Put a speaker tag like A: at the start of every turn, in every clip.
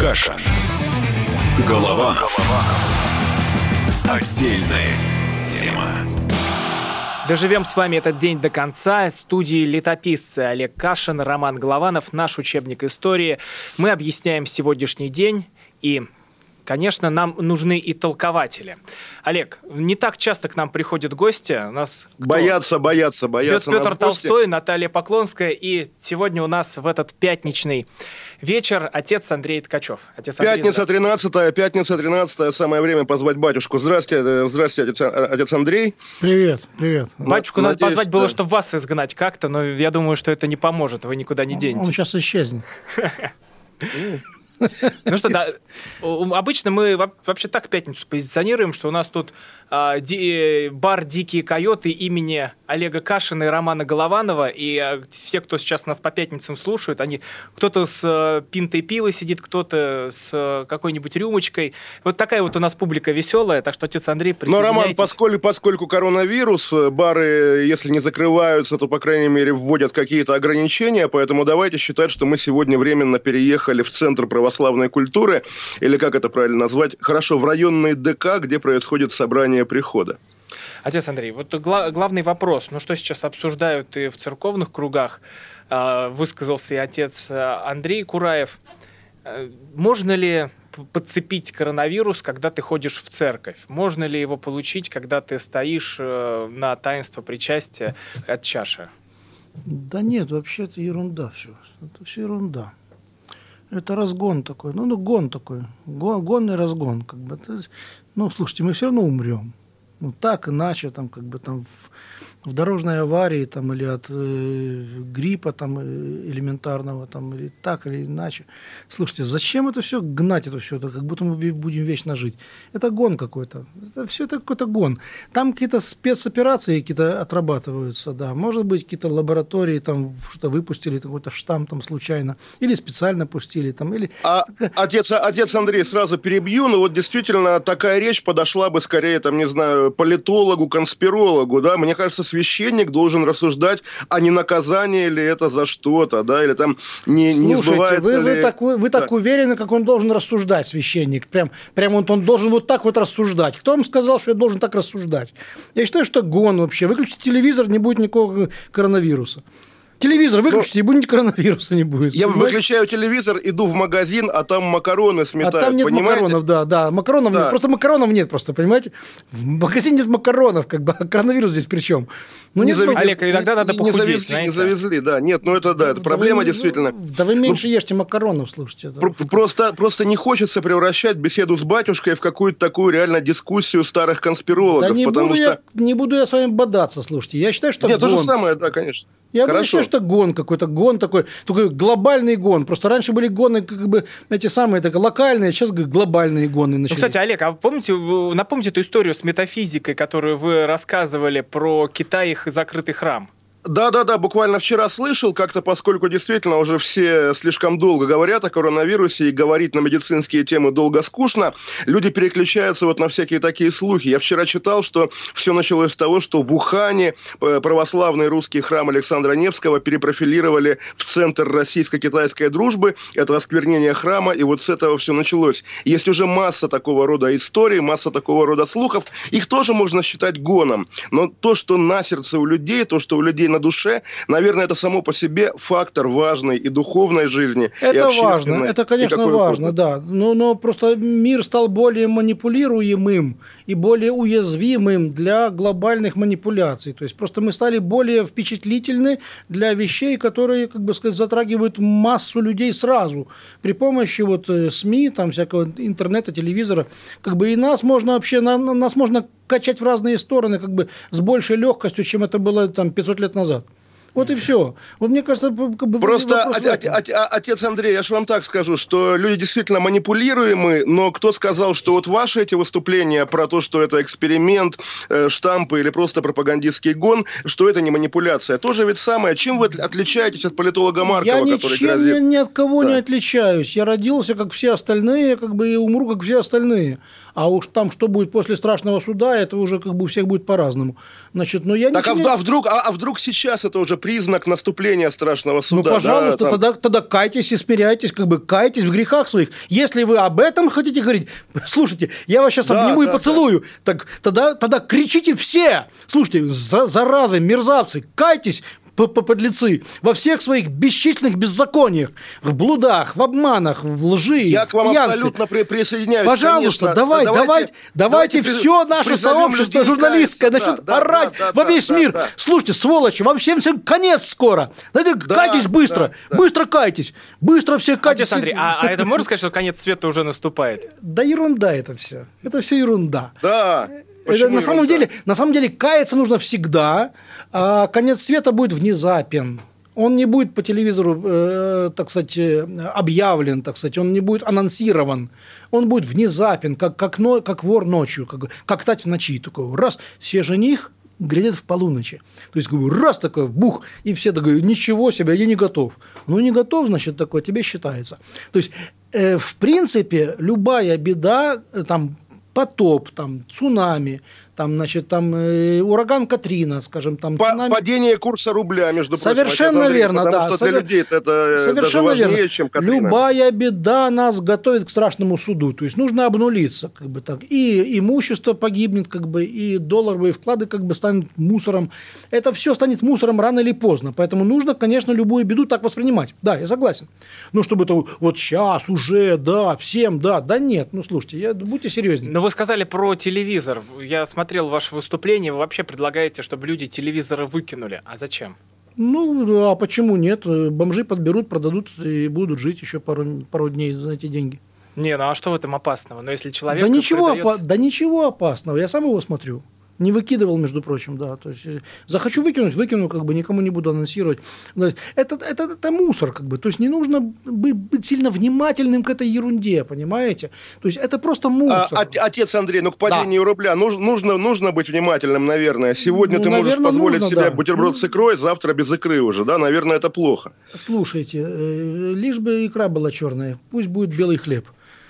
A: Кашин. Голованов. Отдельная тема.
B: Доживем с вами этот день до конца. В студии летописцы Олег Кашин, Роман Голованов, наш учебник истории. Мы объясняем сегодняшний день и... Конечно, нам нужны и толкователи. Олег, не так часто к нам приходят гости. У нас
C: боятся
B: Петр Толстой, Наталья Поклонская. И сегодня у нас в этот пятничный вечер отец Андрей Ткачев.
C: Пятница 13-е, самое время позвать батюшку. Здравствуйте, отец Андрей.
D: Привет.
B: Батюшку надо позвать было, чтобы вас изгнать как-то, но я думаю, что это не поможет, вы никуда не денетесь.
D: Он сейчас исчезнет.
B: Ну что, да, обычно мы вообще так пятницу позиционируем, что у нас тут бар «Дикие койоты» имени Олега Кашина и Романа Голованова, и все, кто сейчас нас по пятницам слушают, они кто-то с пинтой пива сидит, кто-то с какой-нибудь рюмочкой. Вот такая вот у нас публика веселая, так что, отец Андрей, присоединяйтесь.
C: Но, Роман, поскольку коронавирус, бары, если не закрываются, то, по крайней мере, вводят какие-то ограничения, поэтому давайте считать, что мы сегодня временно переехали в Центр православной культуры, или как это правильно назвать, хорошо, в районный ДК, где происходит собрание прихода.
B: Отец Андрей, вот главный вопрос, ну что сейчас обсуждают и в церковных кругах, высказался и отец Андрей Кураев, можно ли подцепить коронавирус, когда ты ходишь в церковь? Можно ли его получить, когда ты стоишь на таинство причастия от чаши?
D: Да нет, вообще это ерунда все. Это все ерунда. Это разгон такой, гон такой, гонный разгон, как бы. Ну, слушайте, мы все равно умрем. Ну, так, иначе, там, как бы, там, в дорожной аварии, там, или от гриппа, там, элементарного, там, или так, или иначе. Слушайте, зачем это все гнать, это все, как будто мы будем вечно жить? Это гон какой-то. Это какой-то гон. Там какие-то спецоперации какие-то отрабатываются, да. Может быть, какие-то лаборатории, там, что-то выпустили, какой-то штамм там случайно, или специально пустили, там, или...
C: Отец Андрей, сразу перебью, но вот действительно такая речь подошла бы скорее, там, не знаю, политологу, конспирологу, да. Мне кажется, священник должен рассуждать, а не наказание ли это за что-то, да, или там не сбывается ли...
D: Вы так уверены, как он должен рассуждать, священник? Прям он должен вот так вот рассуждать. Кто вам сказал, что я должен так рассуждать? Я считаю, что гон вообще. Выключите телевизор, не будет никакого коронавируса. Телевизор выключите, и будет коронавируса не будет.
C: Я выключаю телевизор, иду в магазин, а там макароны сметают.
D: А там нет макаронов, да. Макаронов нет. Просто макаронов нет, понимаете? В магазине нет макаронов, как бы, а коронавирус здесь при чем?
B: Олег, иногда надо похудеть,
C: не завезли, да. Нет, это проблема действительно.
D: Да вы меньше ешьте макаронов, слушайте.
C: Просто не хочется превращать беседу с батюшкой в какую-то такую реально дискуссию старых конспирологов.
D: Да не буду я с вами бодаться, слушайте. Я считаю, что
C: нет, то же самое, да, конечно.
D: Я считаю, что гон какой-то, гон такой глобальный гон. Просто раньше были гоны, как бы, эти самые локальные, сейчас глобальные гоны начались.
B: Ну, кстати, Олег, а напомните эту историю с метафизикой, которую вы рассказывали про Китай и закрытый храм?
C: Да, буквально вчера слышал, как-то поскольку действительно уже все слишком долго говорят о коронавирусе и говорить на медицинские темы долго скучно, люди переключаются вот на всякие такие слухи. Я вчера читал, что все началось с того, что в Ухане православный русский храм Александра Невского перепрофилировали в Центр российско-китайской дружбы, это осквернение храма, и вот с этого все началось. Есть уже масса такого рода историй, масса такого рода слухов, их тоже можно считать гоном, но то, что на сердце у людей, то, что у людей на душе, наверное, это само по себе фактор важный и духовной жизни.
D: Это важно, это, конечно, важно, да. Но просто мир стал более манипулируемым и более уязвимым для глобальных манипуляций. То есть просто мы стали более впечатлительны для вещей, которые, как бы сказать, затрагивают массу людей сразу. При помощи вот СМИ, там, всякого интернета, телевизора, как бы и нас можно качать в разные стороны, как бы с большей легкостью, чем это было там 500 лет назад. Вот и все. Вот мне кажется, как бы...
C: Просто, отец Андрей, я же вам так скажу, что люди действительно манипулируемы, но кто сказал, что вот ваши эти выступления про то, что это эксперимент, штампы или просто пропагандистский гон, что это не манипуляция? Тоже ведь самое. Чем вы отличаетесь от политолога Маркова, который грозит?
D: Я ни от кого не отличаюсь. Я родился, как все остальные, как бы и умру, как все остальные. А уж там, что будет после страшного суда, это уже как бы у всех будет по-разному. Значит, я
C: так, вдруг сейчас это уже признак наступления страшного суда?
D: Ну, пожалуйста,
C: да,
D: тогда кайтесь и смиряйтесь, как бы кайтесь в грехах своих. Если вы об этом хотите говорить, слушайте, я вас сейчас обниму и поцелую. Так тогда кричите все. Слушайте, заразы, мерзавцы, кайтесь, подлецы, во всех своих бесчисленных беззакониях, в блудах, в обманах, в лжи,
C: я
D: в
C: к вам
D: пьянстве.
C: абсолютно присоединяюсь.
D: Пожалуйста,
C: конечно.
D: давайте все наше сообщество журналистское начнет орать во весь мир.
C: Да.
D: Слушайте, сволочи, вам всем конец скоро. Кайтесь быстро, быстро кайтесь, быстро все кайтесь.
B: Отец Андрей, а это можно сказать, что конец света уже наступает?
D: Да ерунда это все. Это все ерунда.
C: Да.
D: На самом деле каяться нужно всегда, а конец света будет внезапен. Он не будет по телевизору, так сказать, объявлен, так сказать, он не будет анонсирован. Он будет внезапен, как вор ночью, как тать в ночи. Такой раз, все жених глядят в полуночи. То есть, раз такой, бух, и все такой, ничего себе, я не готов. Ну, не готов, значит, такое тебе считается. То есть, в принципе, любая беда, там, потоп, там, цунами, там, значит, там, ураган Катрина, скажем, там, цунами.
C: Падение курса рубля, между прочим.
D: Совершенно верно,
C: потому
D: да.
C: что для людей это даже важнее, чем Катрина.
D: Любая беда нас готовит к страшному суду. То есть нужно обнулиться, как бы так. И имущество погибнет, как бы, и долларовые вклады как бы станут мусором. Это все станет мусором рано или поздно. Поэтому нужно, конечно, любую беду так воспринимать. Да, я согласен. Но чтобы это вот сейчас уже, да, всем, да. Да нет, ну слушайте, будьте серьезнее.
B: Но вы сказали про телевизор. Я смотрел ваше выступление, вы вообще предлагаете, чтобы люди телевизоры выкинули. А зачем?
D: Ну, а почему нет? Бомжи подберут, продадут и будут жить еще пару дней за эти деньги.
B: Не, ну а что в этом опасного? Но если человек...
D: Да ничего опасного, я сам его смотрю. Не выкидывал, между прочим, да. То есть, захочу выкинуть, выкину, как бы никому не буду анонсировать. Это мусор, как бы. То есть, не нужно быть сильно внимательным к этой ерунде, понимаете? То есть, это просто мусор.
C: Отец Андрей, ну к падению рубля нужно быть внимательным, наверное. Сегодня ты можешь позволить себе бутерброд с икрой, завтра без икры уже, да? Наверное, это плохо.
D: Слушайте, лишь бы икра была черная, пусть будет белый хлеб.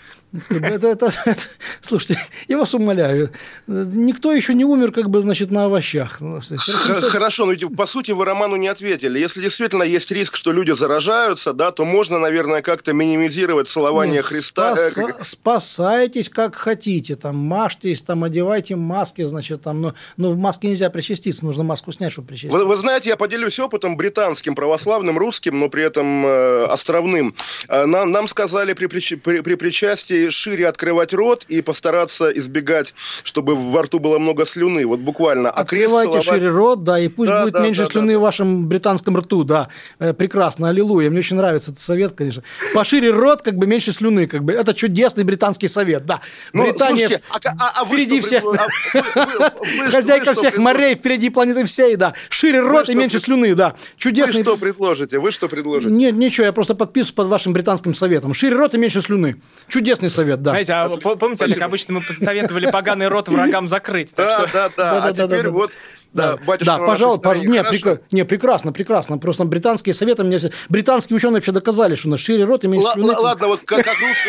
D: Слушайте, я вас умоляю, никто еще не умер, как бы, значит, на овощах.
C: Хорошо, но ведь, по сути, вы Роману не ответили. Если действительно есть риск, что люди заражаются, да, то можно, наверное, как-то минимизировать целование Христа.
D: Спасайтесь как хотите, там, мажьтесь, там, одевайте маски, значит, там, но в маске нельзя причаститься, нужно маску снять, чтобы причаститься.
C: Вы знаете, я поделюсь опытом британским, православным, русским, но при этом островным. Нам сказали при причастии шире открывать рот и постараться избегать, чтобы во рту было много слюны, вот буквально.
D: Открывайте шире рот, да, и пусть будет меньше слюны в вашем британском рту, да. Прекрасно, аллилуйя, мне очень нравится этот совет, конечно. Пошире рот, как бы меньше слюны, как бы. Это чудесный британский совет, да. Британия впереди всех, хозяйка всех морей, впереди планеты всей, да. Шире рот и меньше слюны, да. Чудесный.
C: Вы что предложите?
D: Нет, ничего, я просто подписываюсь под вашим британским советом. Шире рот и меньше слюны. Чудесный совет, да.
B: Знаете, а помните, Олег, обычно мы посоветовали поганый рот врагам закрыть.
C: Да. А теперь вот...
D: Да, пожалуйста, прекрасно. Просто британские советы, британские ученые вообще доказали, что на шире рот и меньше слюны.
C: Ладно, вот как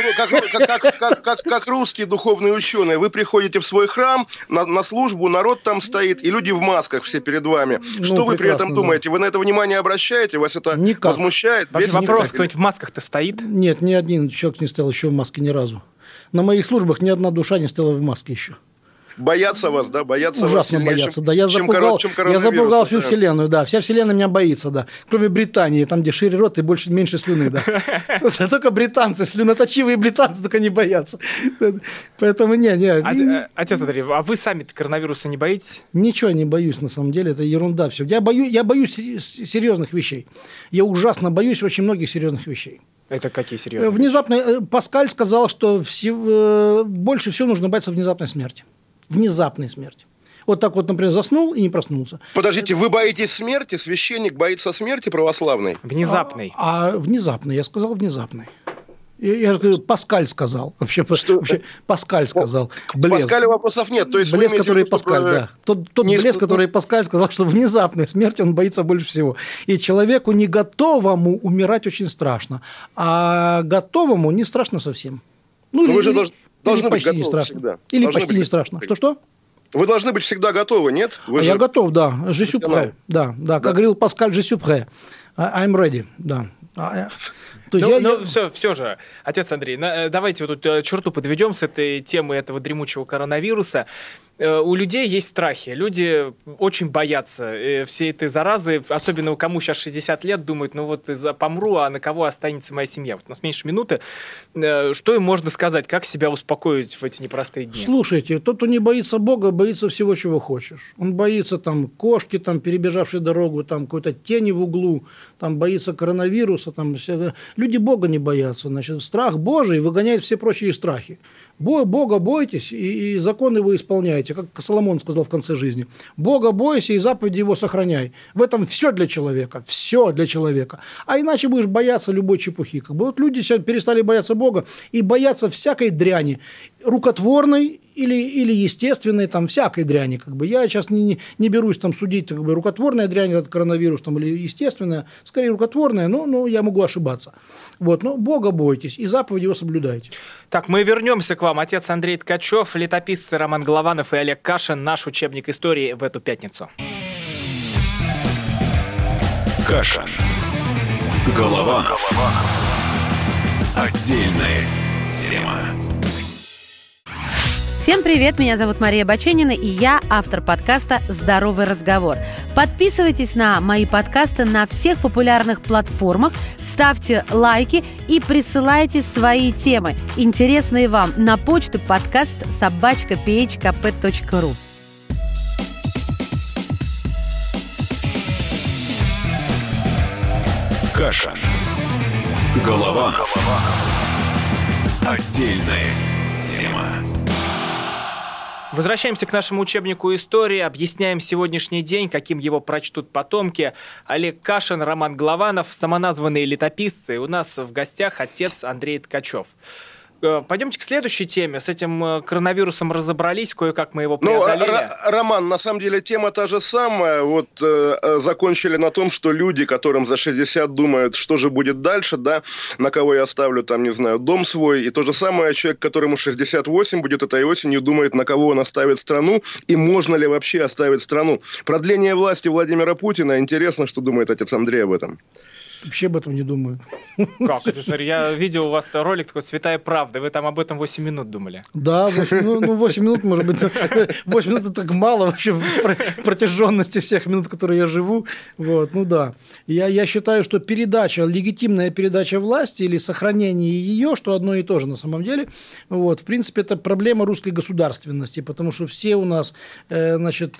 C: русские духовные ученые, вы приходите в свой храм на службу, народ там стоит, и люди в масках все перед вами. Что вы при этом думаете? Вы на это внимание обращаете? Вас это возмущает?
B: Вопрос, кто-нибудь в масках-то стоит?
D: Нет, ни один человек не стоял еще в маске ни разу. На моих службах ни одна душа не стояла в маске еще.
C: Боятся вас, да? Боятся
D: ужасно
C: вас
D: боятся, да. Я запугал всю вселенную, да. Вся вселенная меня боится, да. Кроме Британии, там, где шире рот и меньше слюны, да. Только британцы, слюноточивые британцы только не боятся. Поэтому не.
B: Отец Андрей, а вы сами коронавируса не боитесь?
D: Ничего не боюсь, на самом деле, это ерунда все. Я боюсь серьезных вещей. Я ужасно боюсь очень многих серьезных вещей.
B: Это какие серьезные?
D: Внезапно Паскаль сказал, что больше всего нужно бояться внезапной смерти. Внезапной смерти. Вот так вот, например, заснул и не проснулся.
C: Подождите, вы боитесь смерти? Священник боится смерти православной?
B: Внезапной.
D: Внезапной, я сказал внезапной. Я же говорю, Паскаль сказал. Вообще Паскаль сказал.
C: К Паскалю вопросов нет. То есть
D: блеск, который Паскаль, да. Тот блеск, который Паскаль сказал, что внезапной смерти он боится больше всего. И человеку не готовому умирать очень страшно. А готовому не страшно совсем.
C: должны быть
D: почти не
C: готовы
D: страшно.
C: всегда.
D: Или
C: Должны
D: почти
C: быть
D: не страшно.
C: готовы.
D: Что-что?
C: Вы должны быть всегда готовы, нет?
D: Я готов, да. Je suis
C: профессионал.
D: prêt. Да. Как говорил Паскаль, je suis prêt. I'm ready, да. То есть
B: все же, отец Андрей, давайте вот тут черту подведем с этой темы этого дремучего коронавируса. У людей есть страхи, люди очень боятся всей этой заразы, особенно кому сейчас 60 лет, думают, ну вот помру, а на кого останется моя семья? Вот у нас меньше минуты. Что им можно сказать, как себя успокоить в эти непростые дни?
D: Слушайте, тот, кто не боится Бога, боится всего, чего хочешь. Он боится там кошки, там, перебежавшей дорогу, там, какой-то тени в углу, там, боится коронавируса. Там, люди Бога не боятся. Значит, страх Божий выгоняет все прочие страхи. Бога бойтесь, и закон его исполняйте, как Соломон сказал в конце жизни. Бога бойся, и заповеди его сохраняй. В этом все для человека, все для человека. А иначе будешь бояться любой чепухи. Как бы вот люди сейчас перестали бояться Бога и боятся всякой дряни, рукотворной или естественной, там, всякой дряни. Как бы. Я сейчас не берусь там судить, как бы, рукотворная дрянь, этот коронавирус, там, или естественная, скорее рукотворная, но я могу ошибаться. Вот, но Бога бойтесь и заповеди его соблюдайте.
B: Так, мы вернемся к вам. Отец Андрей Ткачев, летописцы Роман Голованов и Олег Кашин. Наш учебник истории в эту пятницу.
A: Кашин. Голованов. Отдельная тема.
E: Всем привет, меня зовут Мария Баченина, и я автор подкаста «Здоровый разговор». Подписывайтесь на мои подкасты на всех популярных платформах, ставьте лайки и присылайте свои темы, интересные вам, на почту podcast@phkp.ru.
A: Кашин. Голованов. Отдельная тема.
B: Возвращаемся к нашему учебнику истории, объясняем сегодняшний день, каким его прочтут потомки. Олег Кашин, Роман Голованов, самоназванные летописцы. У нас в гостях отец Андрей Ткачев. Пойдемте к следующей теме. С этим коронавирусом разобрались, кое-как мы его преодолели.
C: Роман, на самом деле тема та же самая. Вот закончили на том, что люди, которым за 60 думают, что же будет дальше, да, на кого я оставлю там, не знаю, дом свой. И то же самое человек, которому 68 будет этой осенью, думает, на кого он оставит страну и можно ли вообще оставить страну. Продление власти Владимира Путина. Интересно, что думает отец Андрей об этом.
D: Вообще об этом не думаю.
B: Как это? Смотри, я видел у вас ролик такой «Святая правда». Вы там об этом 8 минут думали.
D: Да, 8 минут, может быть, 8 минут это так мало вообще в протяженности всех минут, которые я живу. Вот, ну да. Я считаю, что легитимная передача власти или сохранение ее, что одно и то же на самом деле, вот, в принципе, это проблема русской государственности, потому что все у нас, значит,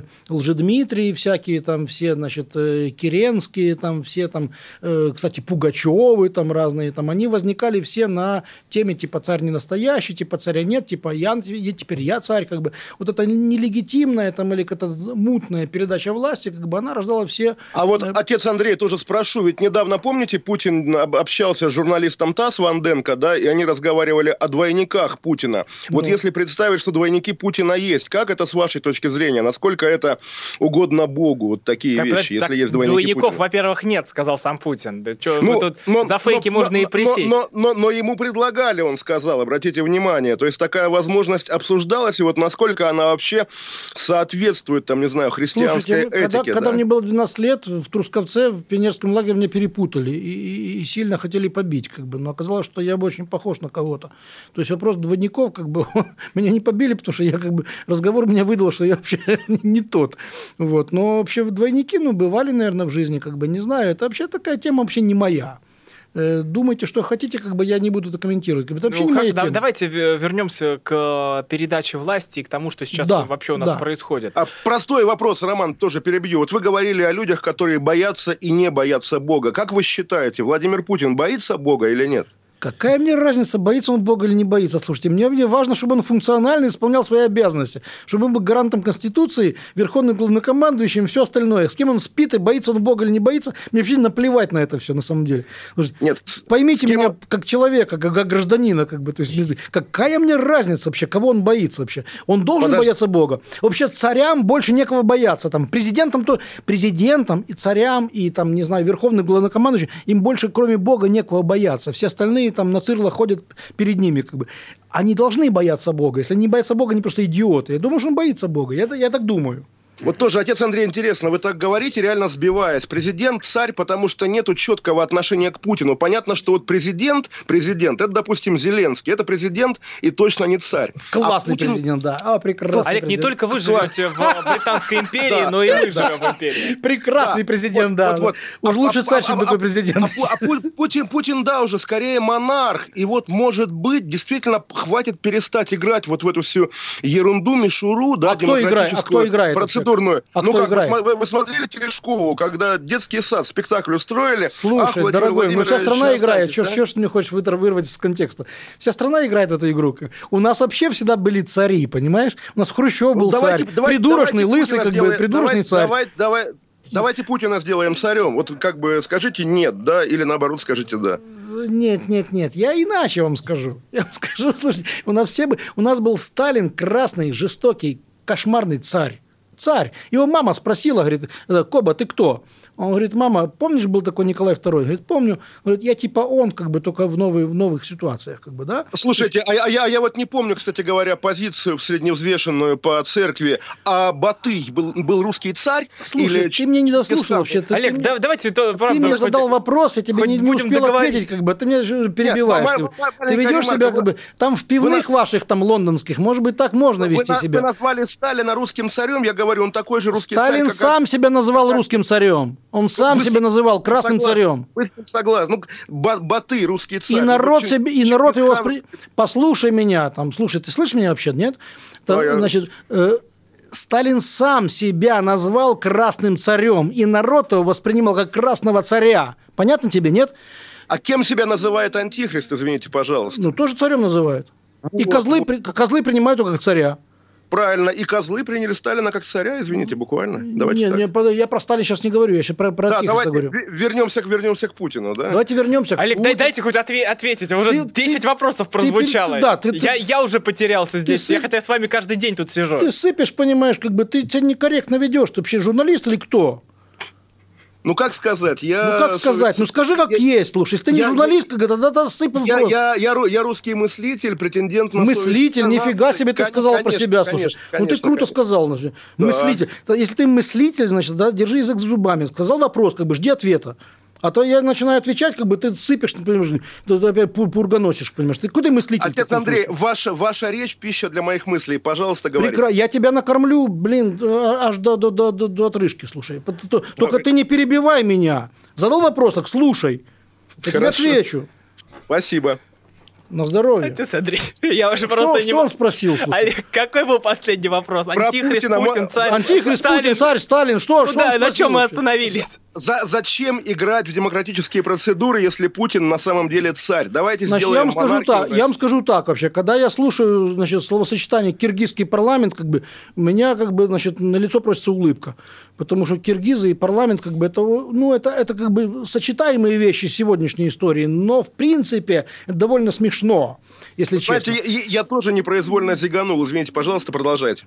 D: Лжедмитрии всякие, там, все, значит, Керенские, там, все там, кстати, Пугачевы там разные, там, они возникали все на теме типа царь не настоящий, типа царя нет, типа теперь я царь, как бы. Вот эта нелегитимная там, или какая-то мутная передача власти, как бы она рождала все...
C: А вот, отец Андрей, тоже спрошу, ведь недавно, помните, Путин общался с журналистом ТАСС Ванденко, да, и они разговаривали о двойниках Путина. Вот если представить, что двойники Путина есть, как это с вашей точки зрения? Насколько это угодно Богу, вот такие вещи, если есть двойники
B: двойников,
C: Путина?
B: Во-первых, нет, сказал сам Путин. Да что, тут за фейки можно и присесть.
C: Но ему предлагали, он сказал, обратите внимание. То есть такая возможность обсуждалась, и вот насколько она вообще соответствует, там, не знаю, христианской этике.
D: Когда мне было 12 лет, в Трусковце, в пионерском лагере меня перепутали и сильно хотели побить, как бы. Но оказалось, что я бы очень похож на кого-то. То есть вопрос двойников, как бы, меня не побили, потому что я, как бы, разговор меня выдал, что я вообще не тот. Вот. Но вообще двойники, бывали, наверное, в жизни, как бы, не знаю. Это вообще такая тема вообще не моя. Думайте, что хотите, как бы я не буду это комментировать. Это вообще не моя тема.
B: Давайте вернемся к передаче власти и к тому, что сейчас вообще у нас происходит.
C: Простой вопрос, Роман, тоже перебью. Вот вы говорили о людях, которые боятся и не боятся Бога. Как вы считаете, Владимир Путин боится Бога или нет?
D: Какая мне разница, боится он Бога или не боится? Слушайте, мне важно, чтобы он функционально исполнял свои обязанности, чтобы он был гарантом Конституции, верховным главнокомандующим и все остальное. С кем он спит и боится он Бога или не боится, мне вообще наплевать на это все на самом деле.
C: Нет,
D: поймите меня как человека, как гражданина, как бы, то есть какая мне разница вообще, кого он боится вообще? Он должен бояться Бога. Вообще царям больше некого бояться, там президентам и царям и там, не знаю, верховным главнокомандующим им больше кроме Бога некого бояться. Все остальные остальные там на цирлах ходят перед ними. Как бы. Они должны бояться Бога. Если они не боятся Бога, они просто идиоты. Я думаю, что он боится Бога. Я так думаю.
C: Вот тоже, отец Андрей, интересно, вы так говорите, реально сбиваясь. Президент царь, потому что нету четкого отношения к Путину. Понятно, что вот президент, это, допустим, Зеленский. Это президент и точно не царь.
D: Классный
C: Путин...
D: президент, да. Прекрасный
B: Олег,
D: президент.
B: не только вы живете в Британской империи, но и мы живем в империи.
D: Прекрасный президент, да. Уж лучше царь, чем такой президент.
C: Путин, да, уже скорее монарх. И вот, может быть, действительно хватит перестать играть вот в эту всю ерунду, мишуру, да, демократическую процедурную. Вы смотрели Терешкову, когда детский сад, спектакль устроили?
D: Слушай, дорогой, вся страна играет. Что ты мне хочешь вырвать из контекста? Вся страна играет в эту игру. У нас вообще всегда были цари, понимаешь? У нас Хрущев был царь. Придурочный, лысый, как бы, придурочный царь.
C: Давайте Путина сделаем царем. Вот как бы скажите нет, да, или наоборот скажите да.
D: Нет. Я иначе вам скажу. Слушайте, у нас был Сталин красный, жестокий, кошмарный царь. Его мама спросила, говорит, Коба, ты кто? Он говорит, мама, помнишь, был такой Николай II? Говорит, помню. Говорит, я типа он, как бы, только в новых ситуациях, как бы, да?
C: Слушайте, я вот не помню, кстати говоря, позицию средневзвешенную по церкви. А Батый был русский царь?
D: Слушай, или... ты меня не дослушал вообще.
B: Олег, давайте... Ты
D: мне задал вопрос, я тебе не успел ответить, как бы, ты меня перебиваешь. Ты ведешь себя, как бы, там в пивных ваших, там, лондонских, может быть, так можно вести себя.
C: Вы назвали Сталина русским царем, я говорю, он такой же русский царь.
D: Сталин сам себя называл русским царем. Он сам себя называл красным царем.
C: Вы согласны. Батый, русский царь.
D: И народ его Послушай меня. Слушай, ты слышишь меня вообще, нет? Значит, Сталин сам себя назвал красным царем. И народ его воспринимал как красного царя. Понятно тебе, нет?
C: А кем себя называет антихрист, извините, пожалуйста?
D: Тоже царем называют. И козлы принимают его как царя.
C: Правильно, и козлы приняли Сталина как царя, извините, буквально.
D: Я про Сталина сейчас не говорю, я сейчас про антихриста говорю.
C: Вернемся к Путину, да?
D: Давайте вернемся к
B: Олег, дайте хоть ответить, уже 10 вопросов прозвучало. Я уже потерялся здесь, хотя с вами каждый день тут сижу.
D: Ты сыпешь, понимаешь, как бы ты себя некорректно ведешь, ты вообще журналист или кто?
C: Ну, как сказать?
D: Ну, скажи, как есть, слушай. Если ты не журналист, тогда сыпь в рот.
C: Я русский мыслитель, претендент на
D: мыслитель, нифига себе ты сказал про себя, слушай. Ты круто сказал. Мыслитель. Если ты мыслитель, значит, держи язык за зубами. Сказал вопрос, как бы, жди ответа. А то я начинаю отвечать, как бы ты сыпешь, понимаешь, ты опять пургоносишь, понимаешь. Ты куда мыслитель?
C: Отец Андрей, ваша речь – пища для моих мыслей. Пожалуйста, говорите.
D: Я тебя накормлю, аж до отрыжки, слушай. Только ты не перебивай меня. Задал вопрос, так слушай. Я тебе отвечу.
C: Спасибо.
D: На здоровье.
B: Отец Андрей, я уже просто не...
D: Что он спросил?
B: Олег, какой был последний вопрос? Антихрист, Путин, царь.
D: Антихрист, Путин, царь, Сталин. Что он спросил?
B: На чем мы остановились?
C: Зачем играть в демократические процедуры, если Путин на самом деле царь? Давайте сделаем монархию.
D: Я вам скажу так вообще. Когда я слушаю, значит, словосочетание «киргизский парламент», как бы, у меня, как бы, значит, на лицо просится улыбка. Потому что киргизы и парламент, как бы, это как бы сочетаемые вещи сегодняшней истории. Но, в принципе, это довольно смешно, если честно.
C: Я тоже непроизвольно зиганул. Извините, пожалуйста, продолжайте.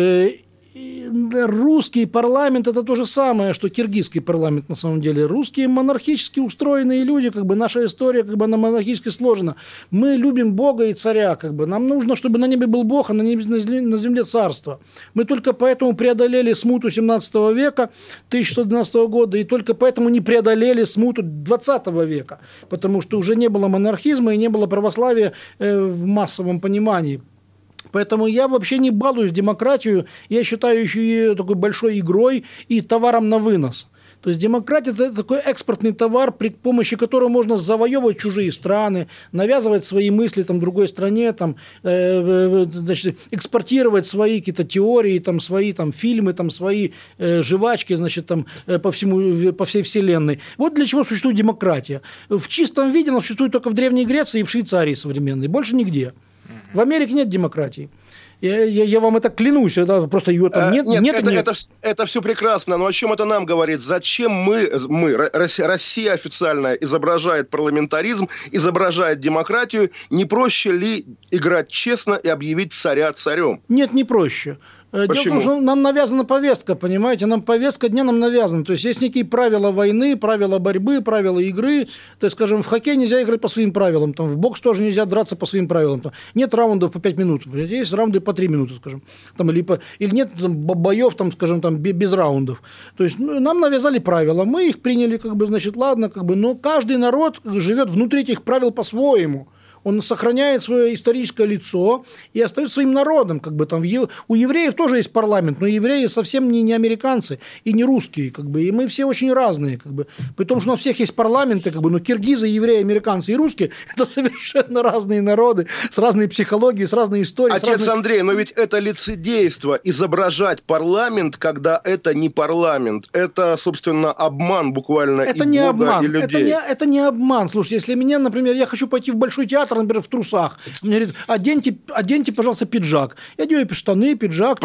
D: Русский парламент – это то же самое, что киргизский парламент на самом деле. Русские монархически устроенные люди, как бы наша история, как бы она монархически сложена. Мы любим Бога и царя, как бы. Нам нужно, чтобы на небе был Бог, а на земле царство. Мы только поэтому преодолели смуту 17 века, 1612 года, и только поэтому не преодолели смуту 20 века, потому что уже не было монархизма и не было православия в массовом понимании. Поэтому я вообще не балуюсь демократию, я считаю еще ее такой большой игрой и товаром на вынос. То есть демократия – это такой экспортный товар, при помощи которого можно завоевывать чужие страны, навязывать свои мысли там, другой стране, там, значит, экспортировать свои какие-то теории, там, свои там, фильмы, там, свои жвачки, значит, там, по всей вселенной. Вот для чего существует демократия. В чистом виде она существует только в Древней Греции и в Швейцарии современной, больше нигде. В Америке нет демократии. Я вам это клянусь, это просто ее там нет.
C: Это все прекрасно, но о чем это нам говорит? Зачем Россия официально изображает парламентаризм, изображает демократию? Не проще ли играть честно и объявить царя царем?
D: Нет, не проще. Дело в том, что нам навязана повестка, понимаете, нам повестка дня нам навязана. То есть есть некие правила войны, правила борьбы, правила игры. То есть, скажем, в хоккей нельзя играть по своим правилам, там, в бокс тоже нельзя драться по своим правилам. Там, нет раундов по 5 минут, есть раунды по 3 минуты, скажем. Там, или нет там, боев, там, скажем, там, без раундов. То есть нам навязали правила, мы их приняли, как бы, значит, ладно, как бы, но каждый народ живет внутри этих правил по-своему. Он сохраняет свое историческое лицо и остается своим народом. Как бы, там, у евреев тоже есть парламент, но евреи совсем не американцы и не русские. Как бы, и мы все очень разные. Как бы. При том, что у нас всех есть парламенты, как бы, но киргизы, евреи, американцы и русские – это совершенно разные народы, с разной психологией, с разной историей.
C: Отец Андрей, но ведь это лицедейство – изображать парламент, когда это не парламент. Это, собственно, обман буквально
D: это
C: и
D: не
C: Бога,
D: обман.
C: и людей.
D: Это не обман. Слушайте, если меня, например, я хочу пойти в Большой театр, например, в трусах. Мне говорят, оденьте, пожалуйста, пиджак. Я одеваю штаны, пиджак,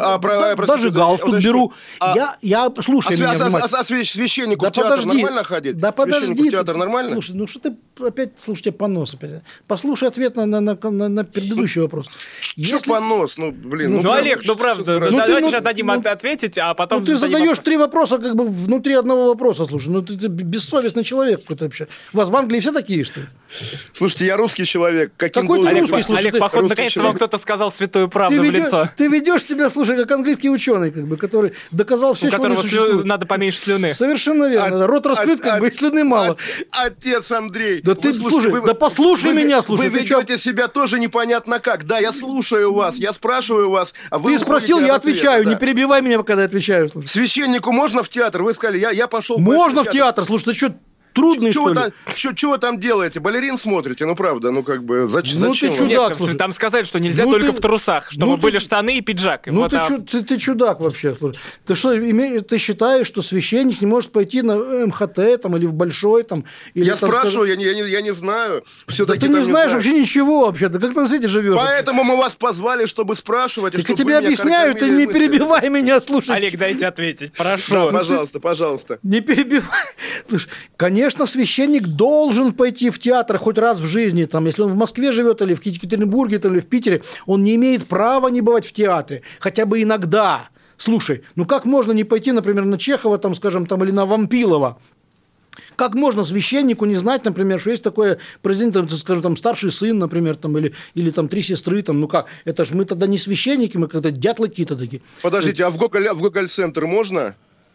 D: даже галстук беру. Слушай меня внимательно.
C: Священнику в театр нормально ходить?
D: Да подожди.
C: В театр нормально?
D: Слушай, ну что ты опять, слушайте, понос опять. Послушай ответ на предыдущий вопрос.
C: Что понос? Ну, блин.
B: Ну, Олег, ну правда, давайте сейчас дадим ответить, а потом...
D: Ну, ты задаешь 3 вопроса как бы внутри одного вопроса, слушай. Ну, ты бессовестный человек какой-то вообще. У вас в Англии все такие, что ли?
C: Слушайте, я русский человек.
D: Какой ты русский, слушай?
B: Олег, походу, наконец-то вам кто-то сказал святую правду в лицо.
D: Ты ведешь себя, слушай, как английский ученый, как бы, который доказал все, что не существует.
B: У которого надо поменьше слюны.
D: Совершенно верно. Рот раскрыт, как бы, и слюны мало.
C: Отец Андрей.
D: Да ты, слушай, да послушай меня, слушай.
C: Вы ведете себя тоже непонятно как. Да, я слушаю вас, я спрашиваю вас.
D: Ты спросил, я отвечаю. Не перебивай меня, когда я отвечаю.
C: Священнику можно в театр? Вы сказали, я пошел.
D: Можно в театр, слушай, ты что... Трудный, что ли?
C: Что вы там делаете? Балерин смотрите? Ну, правда, ну, как бы, зачем?
D: Ну, ты чудак, слушай.
B: Там сказали, что нельзя только в трусах, чтобы были штаны и пиджак.
D: Ну, ты чудак вообще, слушай. Ты что, ты считаешь, что священник не может пойти на МХТ, там, или в Большой, там? Или,
C: я спрашиваю, я не знаю.
D: Да ты не знаешь вообще ничего вообще. Да как ты на свете живешь?
C: Поэтому мы вас позвали, чтобы спрашивать.
D: Так я тебе объясняю, ты не перебивай меня, слушай.
B: Олег, дайте ответить, прошу.
C: Да, пожалуйста.
D: Не перебивай. Конечно, священник должен пойти в театр хоть раз в жизни. Там, если он в Москве живет, или в Екатеринбурге, или в Питере, он не имеет права не бывать в театре. Хотя бы иногда. Слушай, ну как можно не пойти, например, на Чехова, там, скажем, там, или на Вампилова? Как можно священнику не знать, например, что есть такое президент, там, скажем, там, старший сын, например, там, или там 3 сестры, там, ну как? Это ж мы тогда не священники, мы когда дятлы какие-то такие.
C: Подождите, а в Гоголь-центр можно?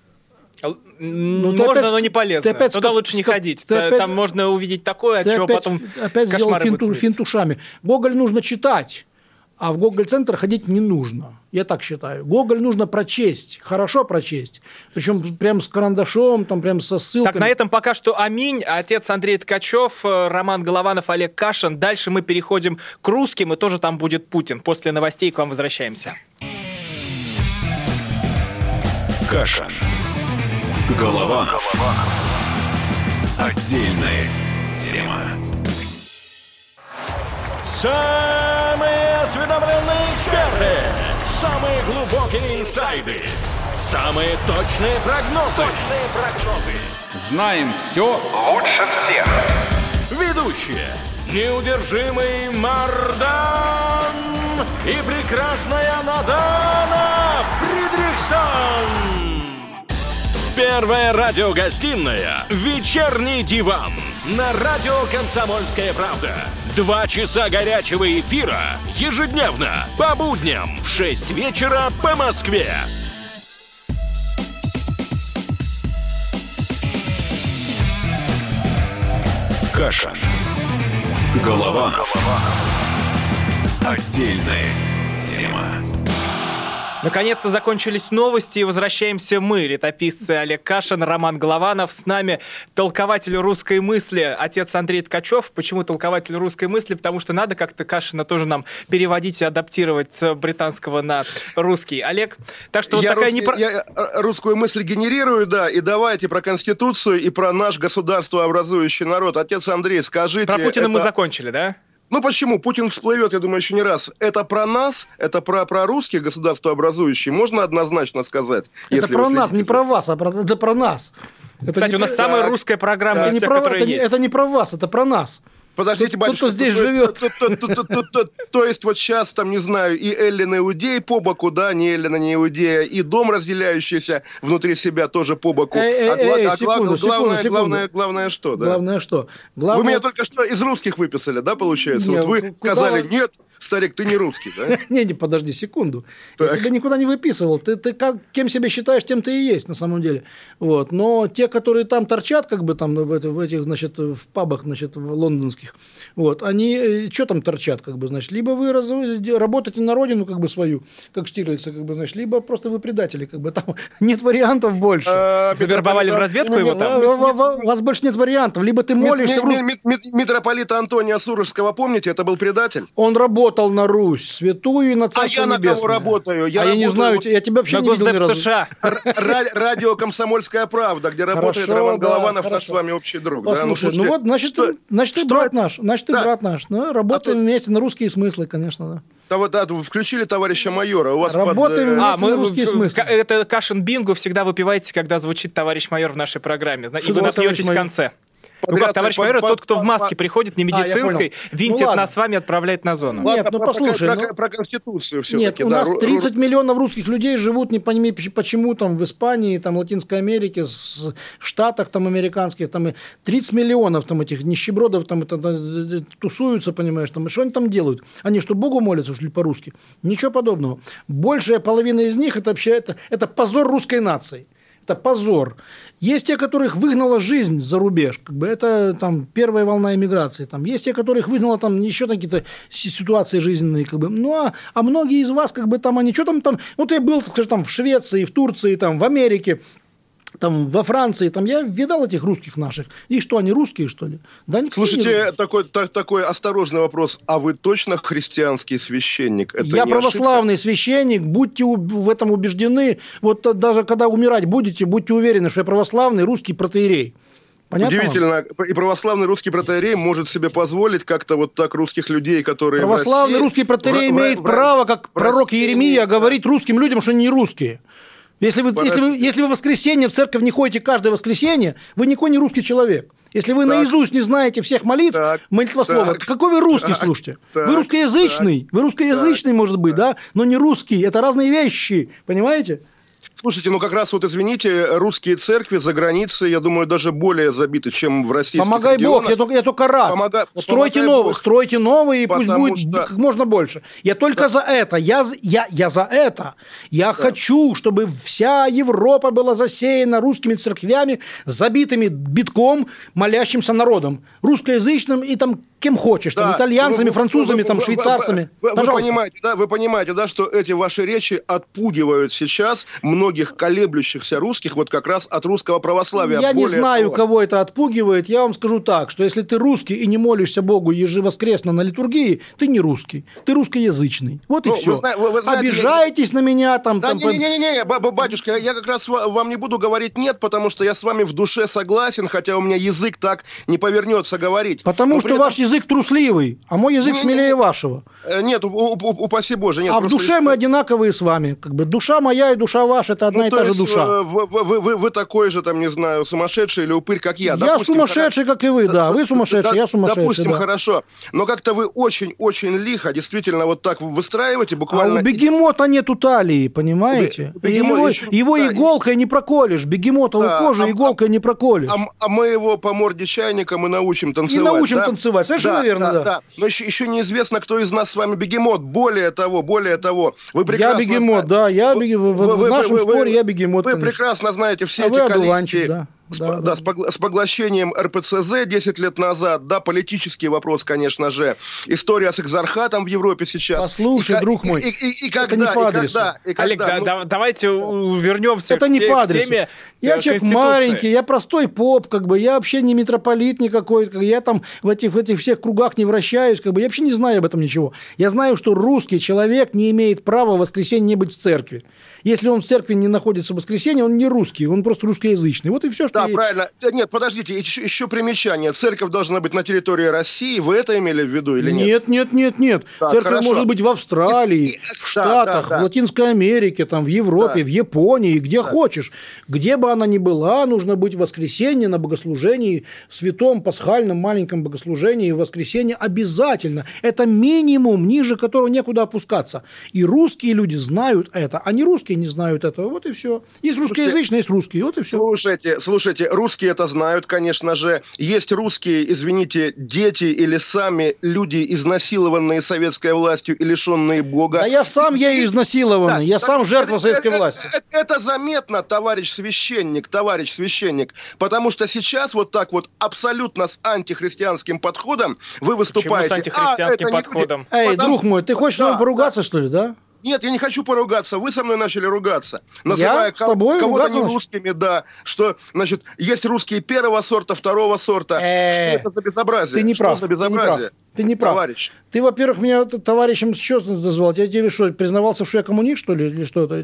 B: Ну, можно, но не полезно. Туда лучше не ходить. Там можно увидеть такое, от чего потом
D: опять сделал финт ушами. Гоголь нужно читать, а в Гоголь-центр ходить не нужно. Я так считаю. Гоголь нужно прочесть, хорошо прочесть. Причем прям с карандашом, там прям со ссылками.
B: Так, на этом пока что аминь. Отец Андрей Ткачев, Роман Голованов, Олег Кашин. Дальше мы переходим к русским, и тоже там будет Путин. После новостей к вам возвращаемся.
A: Кашин. Голованов. Отдельная тема.
F: Самые осведомленные эксперты, самые глубокие инсайды, самые точные прогнозы.
A: Знаем все лучше всех.
F: Ведущие: неудержимый Мардан и прекрасная Надана Фридрихсон. Первая радиогостинная «Вечерний диван» на радио «Комсомольская правда». 2 часа горячего эфира ежедневно по будням в 6 вечера по Москве.
A: Кашин. Голованов. Отдельная тема.
B: Наконец-то закончились новости, и возвращаемся мы, летописцы Олег Кашин, Роман Голованов. С нами толкователь русской мысли, отец Андрей Ткачев. Почему толкователь русской мысли? Потому что надо как-то Кашина тоже нам переводить и адаптировать с британского на русский. Олег, так что вот такая...
C: Я русскую мысль генерирую, да, и давайте про Конституцию и про наш государствообразующий народ. Отец Андрей, скажите...
B: Про Путина мы закончили, да?
C: Ну почему? Путин всплывет, я думаю, еще не раз. Это про нас, это про русских государствообразующие. Можно однозначно сказать.
D: Это про нас, не про вас, а это про нас.
B: Кстати, у нас самая русская программа из всех, которые есть.
D: Это не про вас, это про нас.
C: Подождите, батюшка.
D: Кто здесь живет.
C: То есть вот сейчас, там, не знаю, и Эллин иудей по боку, да, не Эллина, не иудея, и дом, разделяющийся внутри себя, тоже по боку. Главное что, да?
D: Главное что?
C: Вы меня только что из русских выписали, да, получается? Вот вы сказали, нет, старик, ты не русский, да?
D: Не, подожди секунду. Я тебя никуда не выписывал. Ты кем себя считаешь, тем ты и есть на самом деле. Вот. Но те, которые там торчат, как бы там в этих, значит, в пабах, значит, в лондонских, вот, они что там торчат, как бы, значит, либо вы работаете на родину, как бы, свою, как Штирлица, как бы, значит, либо просто вы предатели, как бы, там нет вариантов больше.
B: Завербовали в разведку его там?
D: У вас больше нет вариантов. Либо ты молишься...
C: Митрополита Антония Сурожского, помните, это был предатель?
D: Он работал на Русь святую и на Царство
C: Небесное. А я на кого работаю?
D: Я не знаю, я тебя вообще не видел ни разу.
B: США.
C: Радио «Комсомольская правда», где работает Роман Голованов, наш с вами общий друг.
D: Послушай, ну вот, значит, ты брат наш. Значит, ты брат наш. Работаем вместе на русские смыслы, конечно, да.
C: Да, включили товарища майора. У вас
D: работаем вместе на русские смыслы.
B: Это Кашин Бинго всегда выпиваете, когда звучит товарищ майор в нашей программе. И вы напьетесь в конце. Ну как, товарищ майор, тот, кто в маске приходит, не медицинской, винтит нас с вами, отправляет на зону.
D: Нет, ну послушай.
C: Про Конституцию все-таки.
D: Нет, у нас 30 миллионов русских людей живут, не пойми почему, там в Испании, там в Латинской Америке, Штатах там американских, там и 30 миллионов там этих нищебродов там тусуются, понимаешь, там, и что они там делают? Они что, Богу молятся, что ли, по-русски? Ничего подобного. Большая половина из них, это вообще, это позор русской нации. Это позор. Есть те, которых выгнала жизнь за рубеж. Как бы это там первая волна эмиграции. Там есть те, которых выгнала там еще какие-то ситуации жизненные. Как бы. Ну, а многие из вас, как бы там они что там. Вот я был, скажем, там в Швеции, в Турции, там в Америке. Там во Франции, там я видал этих русских наших. И что, они русские, что ли? Да,
C: слушайте, такой осторожный вопрос. А вы точно христианский священник? Это
D: я православный священник. Будьте в этом убеждены. Вот даже когда умирать будете, будьте уверены, что я православный русский протоиерей. Понятно
C: удивительно. Вам? И православный русский протоиерей может себе позволить как-то вот так русских людей, которые
D: православный русский протоиерей имеет право, как пророк Иеремия, говорить русским людям, что они не русские. Если вы в воскресенье в церковь не ходите каждое воскресенье, вы никакой не русский человек. Если вы наизусть не знаете всех молитв, молитвослова, какой вы русский, слушайте? Вы русскоязычный, может быть, да? Но не русский, это разные вещи, понимаете?
C: Слушайте, ну как раз вот, извините, русские церкви за границей, я думаю, даже более забиты, чем в российских
D: Помогай
C: регионах.
D: Бог, я только рад. Стройте новые, и пусть будет как можно больше. Я только за это. Я за это. Я хочу, чтобы вся Европа была засеяна русскими церквями, забитыми битком, молящимся народом. Русскоязычным и там кем хочешь, там, итальянцами, французами, там, швейцарцами.
C: Вы понимаете, да, что эти ваши речи отпугивают сейчас многих колеблющихся русских вот как раз от русского православия.
D: Я не знаю, кого это отпугивает. Я вам скажу так, что если ты русский и не молишься Богу ежевоскресно на литургии, ты не русский. Ты русскоязычный. Вот и все. Вы знаете, обижаетесь на меня там.
C: Да, не, батюшка, я как раз вам не буду говорить нет, потому что я с вами в душе согласен, хотя у меня язык так не повернется говорить.
D: Потому что ваш язык трусливый, а мой язык смелее вашего.
C: Нет, упаси Боже. Нет,
D: а в душе мы одинаковые с вами. Как бы душа моя и душа ваша — это одна и та же душа.
C: Вы такой же, там, не знаю, сумасшедший или упырь, как я.
D: Я сумасшедший, как и вы, да. Вы сумасшедший, я сумасшедший.
C: Допустим, хорошо. Но как-то вы очень-очень лихо действительно вот так выстраиваете буквально...
D: А у бегемота нету талии, понимаете? Его иголкой не проколешь. Бегемотову кожу иголкой не проколешь.
C: А мы его по морде чайником и научим танцевать.
D: И научим танцевать. Совершенно верно, да.
C: Но еще неизвестно, кто из нас с вами бегемот. Более того, вы прекрасно...
D: Я бегемот, да. В нашем споре я бегемот,
C: Вы прекрасно знаете все эти количества... С поглощением РПЦЗ 10 лет назад, да, политический вопрос, конечно же, история с экзархатом в Европе сейчас.
D: Послушай, друг мой, это не по адресу.
B: Олег, давайте вернемся
D: это не по адресу. Теме я человек маленький, я простой поп, как бы, я вообще не митрополит никакой, я там в этих всех кругах не вращаюсь, как бы, я вообще не знаю об этом ничего. Я знаю, что русский человек не имеет права в воскресенье не быть в церкви. Если он в церкви не находится в воскресенье, он не русский, он просто русскоязычный. Вот и все, что
C: Да, правильно. Нет, подождите, еще примечание. Церковь должна быть на территории России. Вы это имели в виду или нет?
D: Нет.
C: Так,
D: Церковь
C: хорошо.
D: может быть в Австралии, в Штатах, в Латинской Америке, там, в Европе, в Японии, где хочешь. Где бы она ни была, нужно быть в воскресенье на богослужении, святом пасхальном маленьком богослужении в воскресенье обязательно. Это минимум, ниже которого некуда опускаться. И русские люди знают это, а не русские не знают этого. Вот и все. Есть русскоязычные, есть русские. Вот и все.
C: Слушайте, русские это знают, конечно же. Есть русские, извините, дети или сами люди, изнасилованные советской властью и лишенные Бога.
D: Да я сам ею изнасилованный, я сам жертва советской власти.
C: Это заметно, товарищ священник, потому что сейчас вот так вот абсолютно с антихристианским подходом вы выступаете.
B: Почему с антихристианским подходом?
D: Эй, друг мой, ты хочешь со мной поругаться, что ли, да?
C: Нет, я не хочу поругаться. Вы со мной начали ругаться. Называя кого-то не русскими, да. Что, значит, есть русские первого сорта, второго сорта. Что это за безобразие?
D: Ты не прав.
C: Что за безобразие?
D: Ты не прав.
C: Товарищ.
D: Ты, во-первых, меня товарищем что назвал? Я тебе что, признавался, что я коммунист, что ли? Или что-то?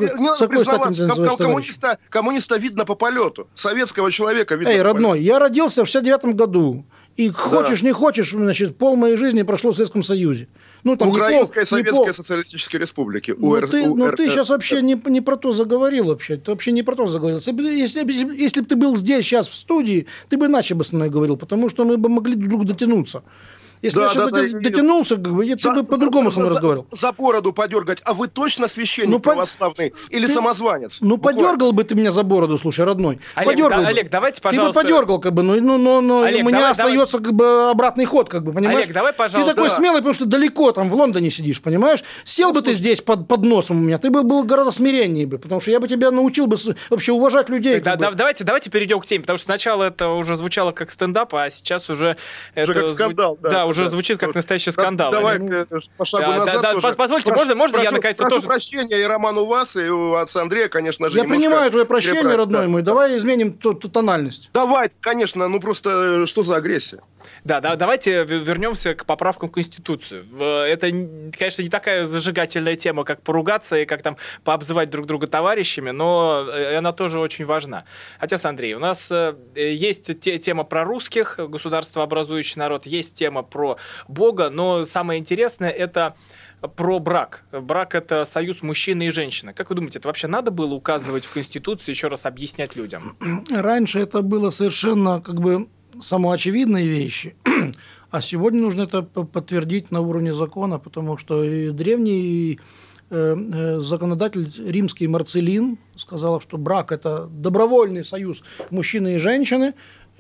C: Коммуниста видно по полету. Советского человека видно.
D: Эй, родной, я родился в 69-м году. И хочешь, не хочешь, значит, пол моей жизни прошло в Советском Союзе. Ну, там
C: Украинской Советской Социалистической Республики.
D: Ты сейчас вообще не про то заговорил вообще. Ты вообще не про то заговорил. Если бы ты был здесь сейчас в студии, ты бы иначе бы со мной говорил, потому что мы бы могли друг к другу дотянуться. Если я сейчас дотянулся, ты бы по-другому со мной разговаривал.
C: За бороду подергать. А вы точно священник православный или самозванец?
D: Ну, подергал бы ты меня за бороду, слушай, родной.
B: Олег, давайте, пожалуйста.
D: Ты бы подергал, как бы, но у меня остается как бы обратный ход, как бы, понимаешь?
B: Олег, давай, пожалуйста.
D: Ты такой смелый, потому что далеко там в Лондоне сидишь, понимаешь? Сел бы ты здесь под носом у меня, ты бы был гораздо смиреннее бы, потому что я бы тебя научил бы вообще уважать людей.
B: Давайте перейдем к теме, потому что сначала это уже звучало как стендап, а сейчас уже это
C: как скандал,
B: уже звучит как настоящий скандал.
C: Давай по шагу назад.
B: Позвольте, можно я наконец-то тоже...
C: Прошу прощения, и Роман у вас, и у отца Андрея, конечно же,
D: я принимаю твое прощение, родной мой. Давай изменим тональность.
C: Давай, конечно, просто что за агрессия?
B: Да, давайте вернемся к поправкам в Конституцию. Это, конечно, не такая зажигательная тема, как поругаться и как там пообзывать друг друга товарищами, но она тоже очень важна. Отец Андрей, у нас есть тема про русских, государствообразующий народ, есть тема про Бога, но самое интересное — это про брак. Брак — это союз мужчины и женщины. Как вы думаете, это вообще надо было указывать в Конституции, еще раз объяснять людям?
D: Раньше это было совершенно как бы самоочевидные вещи, а сегодня нужно это подтвердить на уровне закона, потому что и древний законодатель римский Марцелин сказал, что брак – это добровольный союз мужчины и женщины,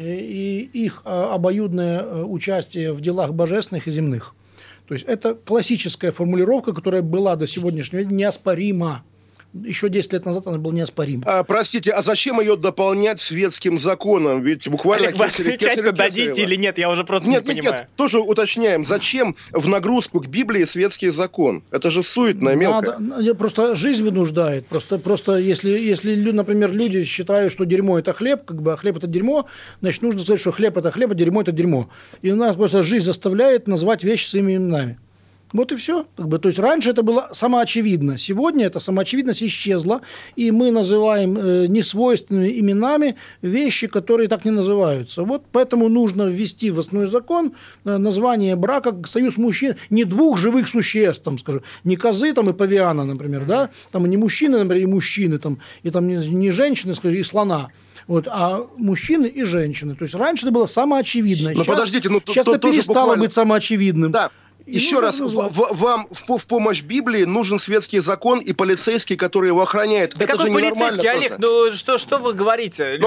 D: и их обоюдное участие в делах божественных и земных. То есть это классическая формулировка, которая была до сегодняшнего дня неоспорима. Еще 10 лет назад она была неоспорима.
C: Простите, а зачем ее дополнять светским законом? Ведь буквально...
B: Олег, вы отвечать-то дадите или нет? Я уже просто не понимаю. Нет,
C: тоже уточняем. Зачем в нагрузку к Библии светский закон? Это же суетно, мелко.
D: Просто жизнь вынуждает. Просто если, например, люди считают, что дерьмо – это хлеб, как бы, а хлеб – это дерьмо, значит, нужно сказать, что хлеб – это хлеб, а дерьмо – это дерьмо. И у нас просто жизнь заставляет назвать вещи своими именами. Вот и все. То есть раньше это было самоочевидно. Сегодня эта самоочевидность исчезла, и мы называем несвойственными именами вещи, которые так не называются. Вот поэтому нужно ввести в основной закон название брака союз мужчин, не двух живых существ, там, скажем, не козы там, и павиана, например, да? Там не мужчины, например, и мужчины, там, и там не женщины, скажем, и слона. Вот, а мужчины и женщины. То есть раньше это было самоочевидно. Сейчас это перестало быть самоочевидным.
C: Да. Еще раз, вам в помощь Библии нужен светский закон и полицейский, который его охраняет.
B: Да это какой же полицейский, Олег? Ну что вы говорите?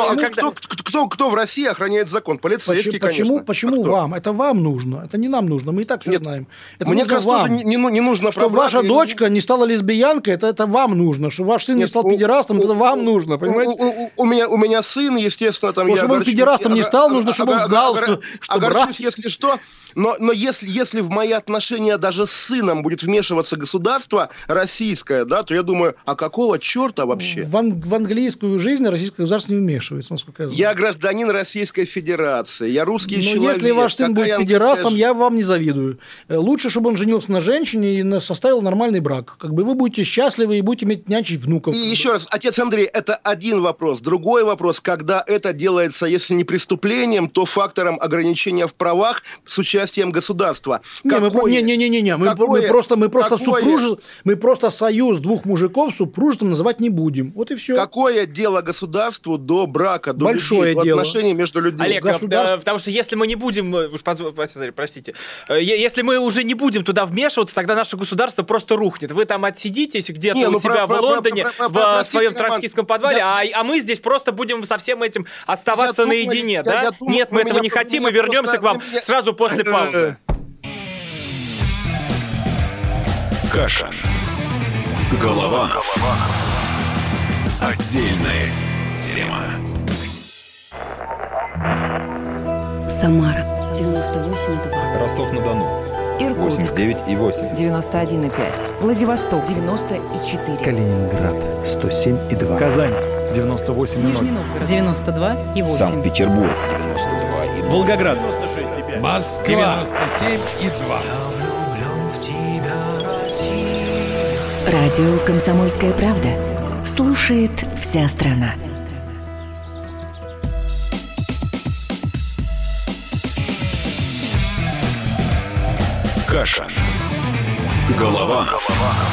C: Кто в России охраняет закон? Полицейский, конечно.
D: Почему вам? Это вам нужно. Это не нам нужно. Мы и так все знаем.
C: Мне кажется, тоже не нужно...
D: Чтобы ваша дочка не стала лесбиянкой, это вам нужно. Чтобы ваш сын не стал педерастом, это вам нужно. Понимаете?
C: У меня сын, естественно...
D: Чтобы он педерастом не стал, нужно, чтобы он знал, что...
C: Огорчусь, если что... Но если в мои отношения даже с сыном будет вмешиваться государство российское, да, то я думаю, а какого черта вообще?
D: В английскую жизнь российское государство не вмешивается, насколько я знаю.
C: Я гражданин Российской Федерации, я русский человек.
D: Если ваш сын будет педерастом, я вам не завидую. Лучше, чтобы он женился на женщине и составил нормальный брак. Как бы вы будете счастливы и будете иметь нянчить внуков.
C: И еще раз, отец Андрей, это один вопрос. Другой вопрос, когда это делается, если не преступлением, то фактором ограничения в правах с участием государства. Мы просто союз двух мужиков супружеством называть не будем. Вот и все. Какое дело государству до брака, до
D: большое
C: людей,
D: дело.
C: до отношений между людьми?
B: Олег, потому что если мы не будем, простите, если мы уже не будем туда вмешиваться, тогда наше государство просто рухнет. Вы там отсидитесь где-то у себя в Лондоне, в своем троцкистском подвале, а мы здесь просто будем со всем этим оставаться наедине, да? Нет, мы этого не хотим, мы вернемся к вам сразу после паузы.
A: Кашин. Голованов. Отдельная тема.
G: Самара 98,2.
H: Ростов-на-Дону.
G: Иркутск
H: 89,8.
G: 91,5. Владивосток 94.
I: Калининград 107,2.
H: Казань 98,0.
G: Нижний Новгород 92,8.
I: Санкт-Петербург 92,2.
H: Волгоград 96,5. Москва 97,2.
G: Радио «Комсомольская правда». Слушает вся страна.
A: Кашин. Голованов.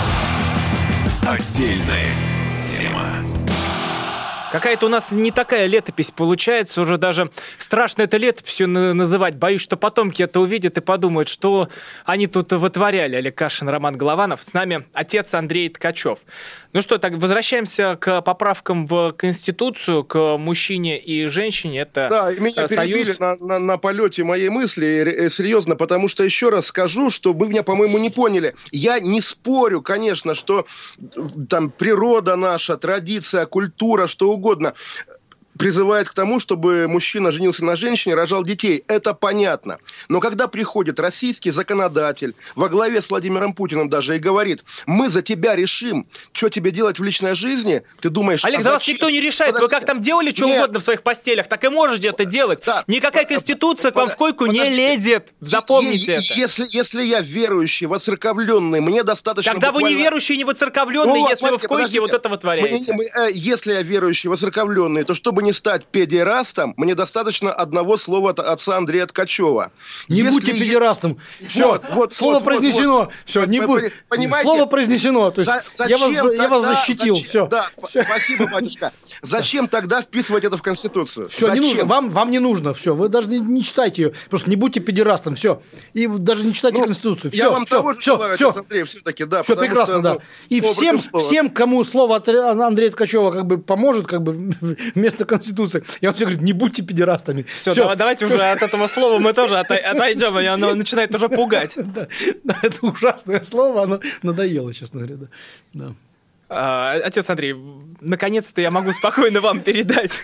A: Отдельная тема.
B: Какая-то у нас не такая летопись получается, уже даже страшно это летописью называть. Боюсь, что потомки это увидят и подумают, что они тут вытворяли. Олег Кашин, Роман Голованов. С нами отец Андрей Ткачев. Ну что, так возвращаемся к поправкам в Конституцию, к мужчине и женщине. Это
C: да, меня перебили на полете моей мысли, серьезно, потому что еще раз скажу, что вы меня, по-моему, не поняли. Я не спорю, конечно, что там природа наша, традиция, культура, что угодно призывает к тому, чтобы мужчина женился на женщине, рожал детей. Это понятно. Но когда приходит российский законодатель во главе с Владимиром Путиным даже и говорит, мы за тебя решим, что тебе делать в личной жизни, ты думаешь...
B: Олег, за вас никто не решает. Подожди. Вы как там делали что угодно в своих постелях, так и можете это делать. Да. Никакая конституция к вам в койку не лезет. Запомните это.
C: Если я верующий, воцерковленный, мне достаточно...
B: Когда вы не верующий, не воцерковленный, если вы в койке вот это вытворяете.
C: Если я верующий, воцерковленный, то чтобы не стать педерастом, мне достаточно одного слова от отца Андрея Ткачева.
D: Не будьте педерастом. Все, слово произнесено. Все, не будь. Слово произнесено. То есть я вас защитил. Все.
C: Да, спасибо, батюшка. Зачем тогда вписывать это в Конституцию?
D: Все, не нужно. Вам не нужно. Все, вы даже не читайте ее. Просто не будьте педерастом. Все. И даже не читайте Конституцию.
C: Я вам того же желаю, отец Андрей, все-таки, да.
D: Все прекрасно, да. И всем, кому слово от Андрея Ткачева как бы поможет, как бы вместо Конституции, я вам все говорю, не будьте педерастами.
B: Все, давайте уже от этого слова мы тоже отойдем, оно начинает уже пугать.
D: Да, это ужасное слово, оно надоело, честно говоря. Да.
B: Отец Андрей, наконец-то я могу спокойно вам передать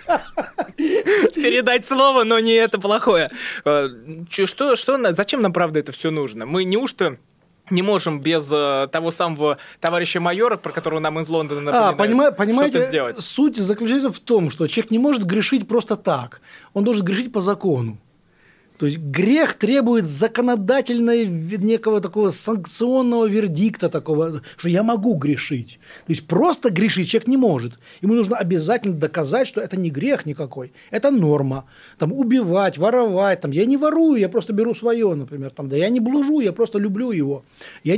B: слово, но не это плохое. Зачем нам, правда, это все нужно? Мы неужто не можем без того самого товарища майора, про которого нам из Лондона напоминают,
D: понимаете,
B: что-то сделать?
D: Суть заключается в том, что человек не может грешить просто так. Он должен грешить по закону. То есть грех требует законодательного некого такого санкционного вердикта такого, что я могу грешить. То есть просто грешить человек не может. Ему нужно обязательно доказать, что это не грех никакой, это норма. Там, убивать, воровать. Там, я не ворую, я просто беру свое, например. Там, да, я не блужу, я просто люблю его.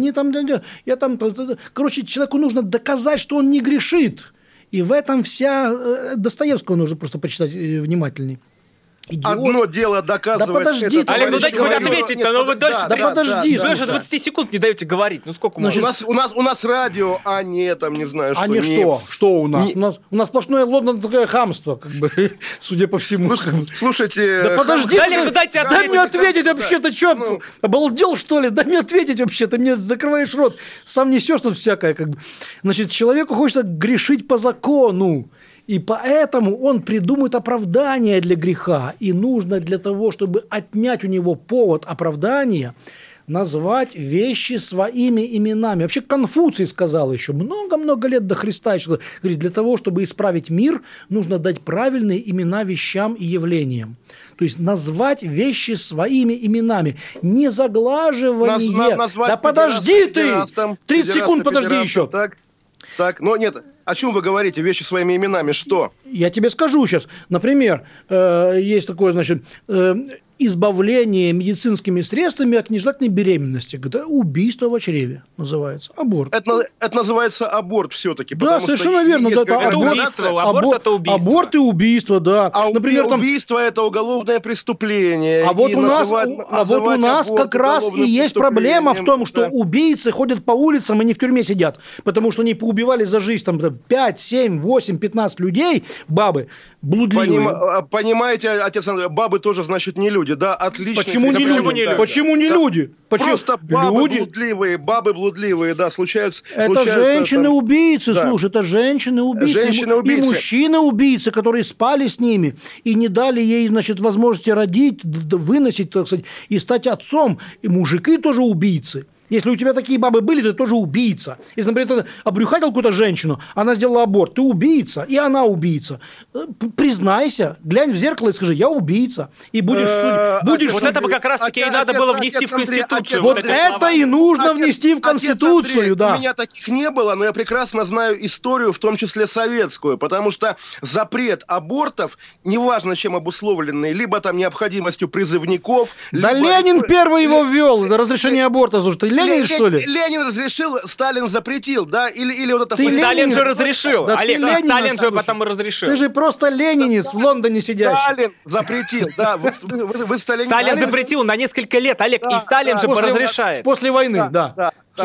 D: Короче, человеку нужно доказать, что он не грешит. И в этом вся... Достоевского нужно просто почитать внимательнее.
C: Идиот. Одно дело доказывать...
D: Да подожди,
B: Олег, ну дайте хоть ответить-то, но вы дольше...
D: Да подожди.
B: Вы же 20 секунд не даете говорить, ну сколько можно?
C: У нас радио, а не там, не знаю, что...
D: А не что? Что у нас? У нас сплошное лондонское хамство, как бы, судя по всему.
C: Слушайте...
D: Да подожди,
B: Олег, дайте ответить.
D: Дай мне ответить вообще, ты что, обалдел, что ли? Дай мне ответить вообще, ты мне закрываешь рот, сам несешь тут всякое, как бы. Значит, человеку хочется грешить по закону. И поэтому он придумает оправдание для греха. И нужно для того, чтобы отнять у него повод оправдания, назвать вещи своими именами. Вообще Конфуций сказал еще много-много лет до Христа, еще, говорит, для того, чтобы исправить мир, нужно дать правильные имена вещам и явлениям. То есть назвать вещи своими именами. Не заглаживание. Да подожди ты! 30 секунд подожди еще.
C: Так, но нет, о чем вы говорите? Вещи своими именами, что?
D: Я тебе скажу сейчас. Например, есть такое, значит, избавление медицинскими средствами от нежелательной беременности. Это убийство в чреве называется. Аборт.
C: Это называется аборт все-таки.
D: Да, совершенно верно. Да,
B: это убийство. Аборт это убийство.
D: Аборт и убийство, да.
C: А например, убийство это уголовное преступление.
D: А вот у нас как раз и есть проблема в том, что убийцы ходят по улицам и не в тюрьме сидят. Потому что они поубивали за жизнь там, 5, 7, 8, 15 людей, бабы, блудливые.
C: Понимаете, отец Андрей, бабы тоже, значит, не люди. Да, отлично.
D: Почему не люди? Почему не люди?
C: Просто бабы блудливые, да, случаются.
D: Это женщины-убийцы, слушай, это женщины-убийцы. И мужчины-убийцы, которые спали с ними и не дали ей, значит, возможности родить, выносить, так сказать, и стать отцом. И мужики тоже убийцы. Если у тебя такие бабы были, то ты тоже убийца. Если, например, ты обрюхатил какую-то женщину, она сделала аборт, ты убийца, и она убийца. Признайся, глянь в зеркало и скажи, я убийца. И будешь судить.
B: Вот этого как раз-таки и надо было внести в Конституцию.
D: Вот это и нужно внести в Конституцию, да.
C: У меня таких не было, но я прекрасно знаю историю, в том числе советскую, потому что запрет абортов, неважно чем обусловленный, либо там необходимостью призывников.
D: Да Ленин первый его ввел, разрешение аборта, слушай, Ленин, что ли?
C: Ленин разрешил, Сталин запретил, да? Или вот это...
B: Сталин же разрешил. Да, Олег, Сталин же потом и разрешил.
D: Ты же просто ленинец в Лондоне сидящий.
C: Сталин запретил, да. Вы
B: Сталин запретил на несколько лет, Олег, и Сталин же разрешает.
D: После войны, да.
C: В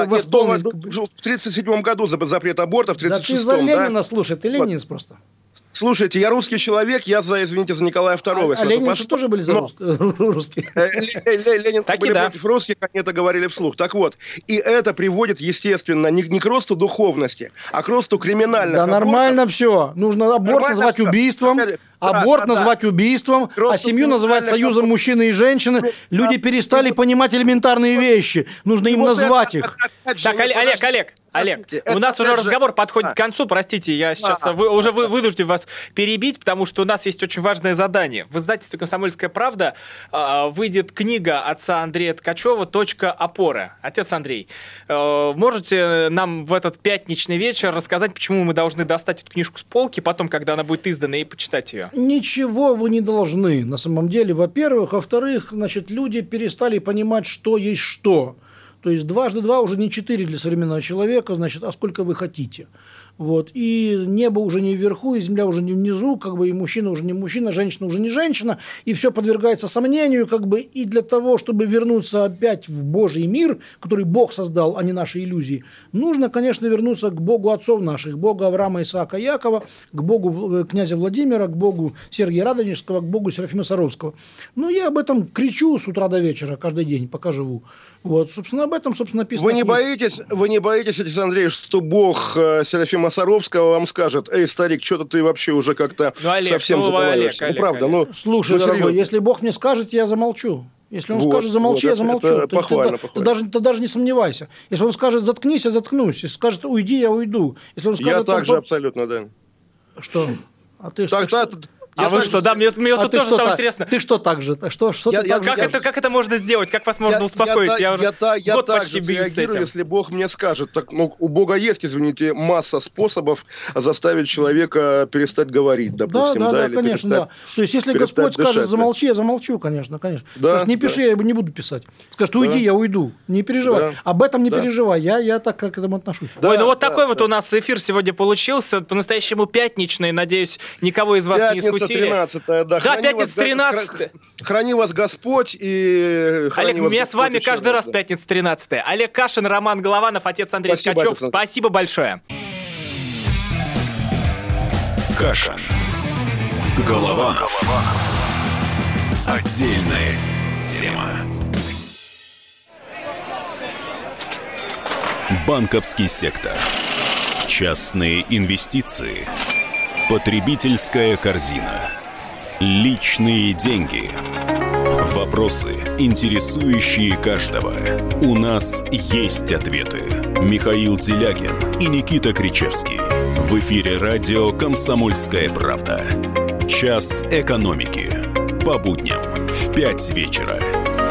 C: 1937 году запрет абортов, в 1936. Да
D: ты за Ленина, слушай, ты ленинец просто.
C: Слушайте, я русский человек, я извините, за Николая II.
D: А ленинцы тоже были за русские?
C: Ленинцы были против русских, они это говорили вслух. Так вот, и это приводит, естественно, не к росту духовности, а к росту криминальных абортов.
D: Да нормально все. Нужно аборт назвать убийством, аборт назвать убийством, а семью называть союзом мужчины и женщины. Люди перестали понимать элементарные вещи. Нужно им назвать их.
B: Так, Олег, у нас уже разговор подходит к концу, простите, я сейчас уже вынужден вас перебить, потому что у нас есть очень важное задание. В издательстве «Комсомольская правда» выйдет книга отца Андрея Ткачева «Точка опоры». Отец Андрей, можете нам в этот пятничный вечер рассказать, почему мы должны достать эту книжку с полки, потом, когда она будет издана, и почитать ее?
D: Ничего вы не должны, на самом деле, во-первых. Во-вторых, значит, люди перестали понимать, что есть что. То есть 2 × 2 уже не 4 для современного человека, значит, а сколько вы хотите. Вот. И небо уже не вверху, и земля уже не внизу, как бы, и мужчина уже не мужчина, женщина уже не женщина, и все подвергается сомнению, как бы, и для того, чтобы вернуться опять в Божий мир, который Бог создал, а не наши иллюзии, нужно, конечно, вернуться к Богу отцов наших, к Богу Авраама, Исаака, Якова, к Богу князя Владимира, к Богу Сергия Радонежского, к Богу Серафима Саровского. Ну, я об этом кричу с утра до вечера, каждый день, пока живу. Вот, собственно, об этом, собственно, написано.
C: Вы не боитесь, отец Андрей, что Бог Серафима Саровского вам скажет: эй, старик, что-то ты вообще уже как-то совсем забываешься.
B: Олег,
C: правда, ну,
D: слушай, дорогой, если Бог мне скажет, я замолчу. Если он скажет замолчи, я замолчу. Ты даже не сомневайся. Если он скажет заткнись, я заткнусь. Если скажет уйди, я уйду. Если он скажет,
C: я также абсолютно, да.
D: Что? А ты что?
B: А вы что, да, мне тут тоже стало интересно.
D: Ты что так же?
B: Как это можно сделать? Как вас можно успокоить? Я
C: так же реагирую, если Бог мне скажет. Ну, у Бога есть, извините, масса способов заставить человека перестать говорить, допустим.
D: Да, конечно, да. То есть, если Господь скажет замолчи, я замолчу, конечно. Скажет, не пиши, я не буду писать. Скажет, уйди, я уйду. Не переживай. Об этом не переживай. Я так к этому отношусь.
B: Ой, ну вот такой вот у нас эфир сегодня получился. По-настоящему пятничный. Надеюсь, никого из вас не искусил.
C: 13-е, да.
B: Пятница 13-е.
C: Храни вас Господь и
B: Олег, у меня с вами каждый раз пятница 13-е. Олег Кашин, Роман Голованов, отец Андрей Ткачев. Спасибо большое.
A: Кашин. Голованов. Отдельная тема. Банковский сектор. Частные инвестиции. Потребительская корзина. Личные деньги. Вопросы, интересующие каждого. У нас есть ответы. Михаил Делягин и Никита Кричевский. В эфире радио «Комсомольская правда». Час экономики. По будням в 5 вечера.